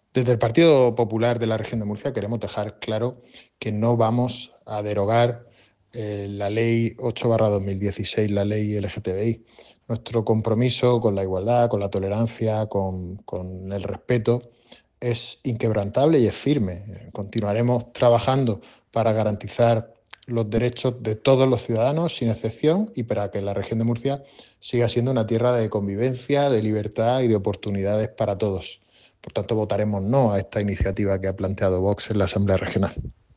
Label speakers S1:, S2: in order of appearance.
S1: Desde el Partido Popular de la Región de Murcia queremos dejar claro que no vamos a derogar la Ley 8/2016, la Ley LGTBI. Nuestro compromiso con la igualdad, con la tolerancia, con el respeto es inquebrantable y es firme. Continuaremos trabajando para garantizar los derechos de todos los ciudadanos, sin excepción, y para que la región de Murcia siga siendo una tierra de convivencia, de libertad y de oportunidades para todos. Por tanto, votaremos no a esta iniciativa que ha planteado Vox en la Asamblea Regional.